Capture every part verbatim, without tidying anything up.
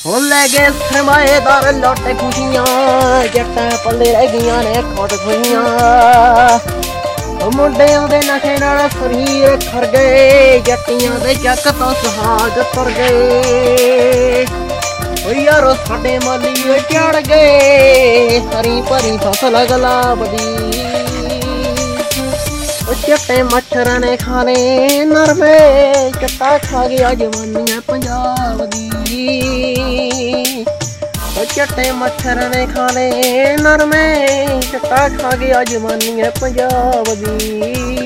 ਹੁਣ ਲੈ ਗਏ ਸਰਮਾਏਦਾਰ ਲੁੱਟ ਖੁਸ਼ੀਆਂ, ਜੱਟਾਂ ਪੱਲੇ ਰਹਿ ਗਈਆਂ ਨੇ ਖੁਦ ਖੁਸ਼ੀਆਂ। ਉਹ ਮੁੰਡਿਆਂ ਦੇ ਨਸ਼ੇ ਨਾਲ ਸਰੀਰ ਖਰ ਗਏ, ਜੱਟੀਆਂ ਦੇ ਚੱਕ ਤੋਂ ਸੁਹਾਗ ਤੁਰ ਗਏ। ਓ ਯਾਰੋ ਸਾਡੇ ਮਾਲੀ ਚੜ ਗਏ, ਹਰੀ ਭਰੀ ਫਸਲ ਗੁਲਾਬਦੀ। ਉਹ ਚਿੱਟੇ ਮੱਛਰਾਂ ਨੇ ਖਾ ਲਏ ਨਰਮੇ, ਚਿੱਟਾ ਖਾ ਗਿਆ ਜਵਾਨੀ ਪੰਜਾਬ ਦੀ। ਉਹ ਚਿੱਟੇ ਮੱਛਰਾਂ ਨੇ ਖਾ ਲਏ ਨਰਮੇ, ਚਿੱਟਾ ਖਾ ਗਿਆ ਜਵਾਨੀ ਪੰਜਾਬ ਦੀ।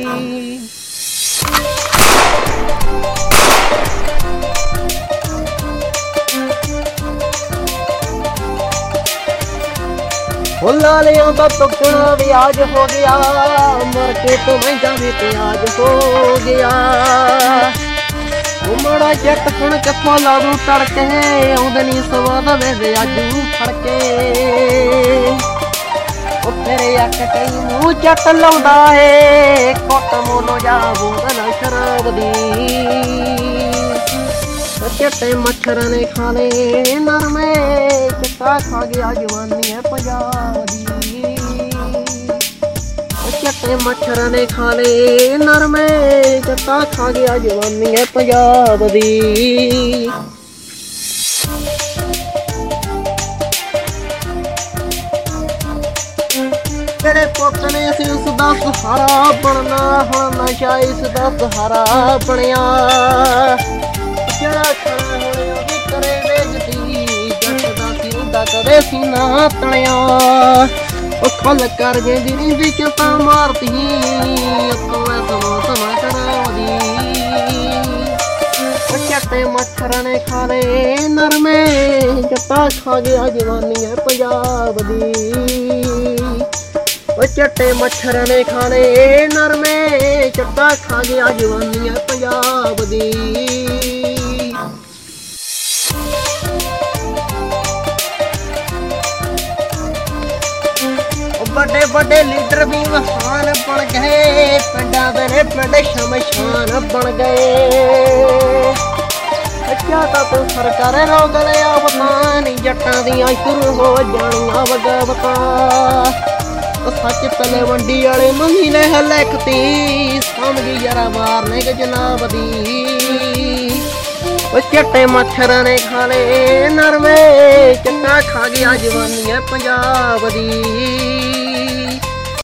ਉਹ ਲਾਲਿਆਂ ਦਾ ਟੁਕੜਾ ਵਿਆਜ ਹੋ ਗਿਆ, ਮਰ ਕੇ ਤੋਂ ਮਹਿੰਗਾ ਵੀ ਪਿਆਜ ਹੋ ਗਿਆ। ਉਹ ਮਾੜਾ ਜੱਟ ਸੁਣ ਕਿੱਥੋਂ ਲਾਦੂ ਤੜਕੇ, ਆਉਂਦੇ ਨੀ ਸਵਾਦ ਵੇ ਵਿਆਜੂ ਫੜ ਕੇ। ਉਹ ਤੇਰੇ ਅੱਖ ਕਈ ਮੂੰਹ ਚੱਟ ਲਾਉਂਦਾ ਏ, ਕੁੱਟ ਮੋਨੋ ਜਾ ਬੋਤਲ ਸ਼ਰਾਬ ਦੀ। ਚਿੱਟੇ ਮੱਛਰਾਂ ਨੇ ਖਾ ਲਏ ਨਰਮੇ, ਚਿੱਟਾ ਖਾ ਗਿਆ ਜਵਾਨੀ ਹੈ ਪੰਜਾਬ ਦੀ। ਚਿੱਟੇ ਮੱਛਰਾਂ ਨੇ ਖਾ ਲਏ ਨਰਮੇ, ਚਿੱਟਾ ਖਾ ਗਿਆ ਜਵਾਨੀ ਹੈ ਪੰਜਾਬ ਦੀ। ਤੇਰੇ ਪੁੱਤ ਨੇ ਅਸੀਂ ਉਸ ਦਾ ਸਹਾਰਾ ਬਣਨਾ, ਹੁਣ ਨਸ਼ਾ ਇਸ ਦਾ ਸਹਾਰਾ ਬਣਿਆ। ਜਿਹੜਾ ਖੜਾ ਹੋਏ ਉਹਦੀ ਕਰੇ ਵੇਚਦੀ, ਜੱਟ ਦਾ ਸੀ ਹੁੰਦਾ ਕਦੇ ਸੀ ਨਾ ਤਣਿਆ। ਉਹ ਖੁੱਲ ਕਰ ਜਾਂਦੀ ਨੀ ਵਿੱਚ ਤਾਂ ਮਾਰਦੀ, ਉੱਤੋਂ ਐ ਸਮਾ ਸਮਾ ਕਰਾਉਂਦੀ। ਉਹ ਚਿੱਟੇ ਮੱਛਰਾਂ ਨੇ ਖਾ ਲਏ ਨਰਮੇ, ਜੱਟਾ ਖਾ ਗਿਆ ਜਵਾਨੀ ਹੈ ਪੰਜਾਬ ਦੀ। ਉਹ ਚਿੱਟੇ ਮੱਛਰਾਂ ਨੇ ਖਾ ਲਏ ਨਰਮੇ, ਚਿੱਟਾ ਖਾ ਗਿਆ ਜਵਾਨੀ ਹੈ ਪੰਜਾਬ ਦੀ। ਵੱਡੇ ਵੱਡੇ ਲੀਡਰ ਵੀ ਮਹਾਨ ਬਣ ਗਏ, ਪਿੰਡਾਂ ਦੇ ਨੇ ਪਿੰਡ ਸ਼ਮਸ਼ਾਨ ਬਣ ਗਏ। ਅੱਛਾ ਤਾਂ ਤੂੰ ਸਰਕਾਰ ਰੋਕ ਲਿਆ ਪਤਾ ਨੀ, ਜੱਟਾਂ ਦੀਆਂ ਸ਼ੁਰੂ ਹੋ ਜਾਣੀਆਂ ਵਗਾਵਤਾਂ। ਉਹ ਸੱਚ ਤਲੇ ਵੰਡੀ ਵਾਲੇ ਮੰਗੀ ਨੇ ਲਿਖਤੀ, ਸਮਝੀ ਯਾਰਾ ਮਾਰਨੇ ਕੇ ਜਨਾਬ ਦੀ। ਉਹ ਚਿੱਟੇ ਮੱਛਰਾਂ ਨੇ ਖਾ ਲਏ ਨਰਮੇ, ਚਿੱਟਾ ਖਾ ਗਿਆ ਜਵਾਨੀ ਹੈ ਪੰਜਾਬ ਦੀ।